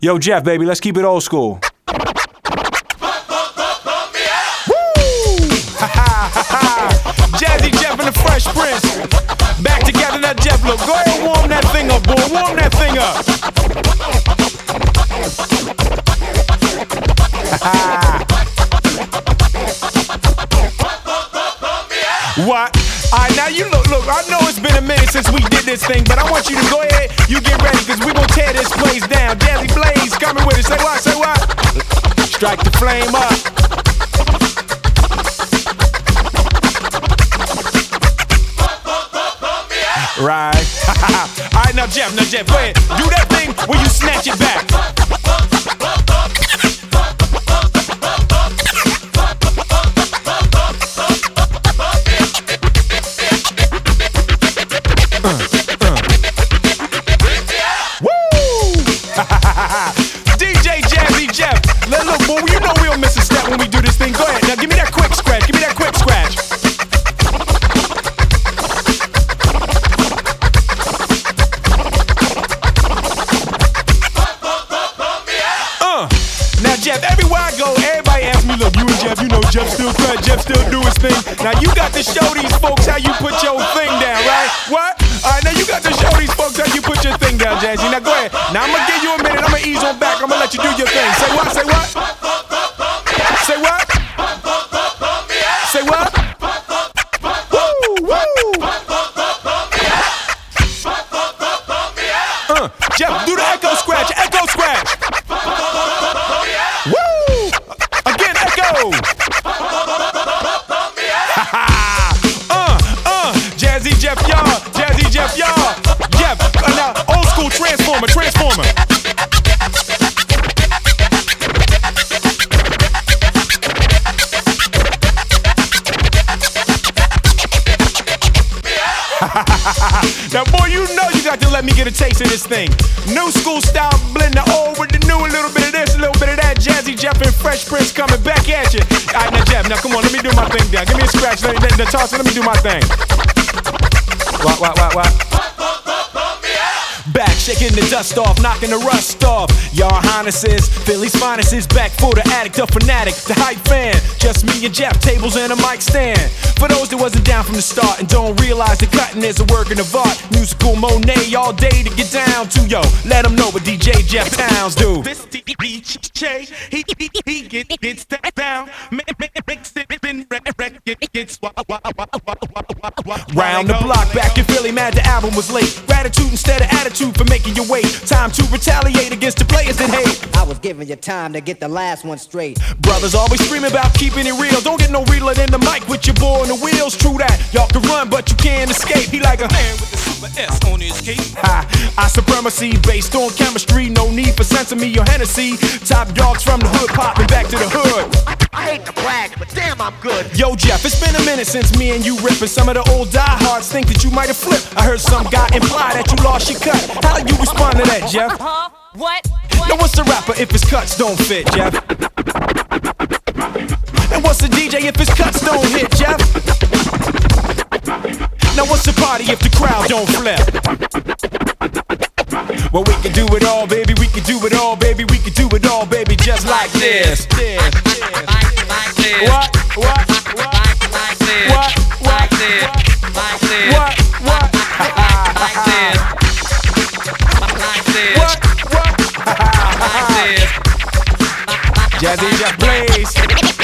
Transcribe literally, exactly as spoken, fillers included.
Yo, Jeff, baby, let's keep it old school. Woo! Jazzy Jeff and the Fresh Prince. Back together, now Jeff, look, go ahead and warm that thing up, boy. Warm that thing up. What? Alright, now you look, look, I know it's been a minute since we did this thing, but I want you to go ahead, you get ready, cause we gon' tear this place down. Jazzy Blaze coming with it. Say what, say what? Strike the flame up. Right. Alright, now Jeff, now Jeff, go ahead. Do that thing where you snatch it back. D J Jazzy Jeff. Let look, boy, you know we don't miss a step when we do this thing. Go ahead, now give me that quick scratch. Give me that quick scratch. Uh, now Jeff, everywhere I go, everybody asks me, look, you and Jeff, you know Jeff still cut, Jeff still do his thing. Now you got to show these folks how you put your thing down, right? What? Alright, now you got to show these folks how you put your thing down, Jazzy. Now go ahead. Now I'm gonna give you a minute. I'm gonna ease on back. I'm gonna let you do your thing. Say what? Say what? Say what? Say what? Woo! Woo! Uh, Jeff, do the echo scratch. Echo scratch. Woo! Again, echo. uh, uh, Jazzy Jeff, y'all. Jazzy Jeff, y'all. Jeff, uh, now old school transformer, transformer. Now, boy, you know you got to let me get a taste of this thing. New school style blend the old with the new, a little bit of this, a little bit of that. Jazzy Jeff and Fresh Prince coming back at you. All right, now, Jeff, now come on, let me do my thing down. Give me a scratch, let me, let, let, toss it, let me do my thing. What, what, what, what? Back, shaking the dust off, knocking the rust off. Y'all highnesses, Philly's finest is back for the addict, the fanatic, the hype fan. Just me and Jeff, tables and a mic stand. For those that wasn't down from the start and don't realize that cutting is a work of art. Musical Monet all day to get down to, yo. Let them know what D J Jeff Towns do. This D J, he, he, he get, gets that down. Mix it, then wreck it, gets round the block, back in Philly, mad the album was late. Gratitude instead of attitude for making you wait. Time to retaliate against the players that hate. I was giving you time to get the last one straight. Brothers always screaming about keeping it real. Don't get no realer than the mic with your boy on the wheels. True that, y'all can run but you can't escape. He like a man with the super S on his cape. Ha, I supremacy based on chemistry. No need for sesame or Hennessy. Top dogs from the hood popping back to the hood. I hate to brag, but damn, I'm good. Yo, Jeff, it's been a minute since me and you ripping. Some of the old diehards think that you might have flipped. I heard some guy imply that you lost your cut. How do you respond to that, Jeff? Huh? What? What? Now what's a rapper if his cuts don't fit, Jeff? And what's a D J if his cuts don't hit, Jeff? Now what's a party if the crowd don't flip? Well, we can do it all, baby, we can do it all, baby, we can do it all, baby, just like this. this, this. Like this. What? What? What? Like this. What? What? Like this. Like this. What? What? Like this. Like this. What? What? Like this. Jazzy Jeff Blaze.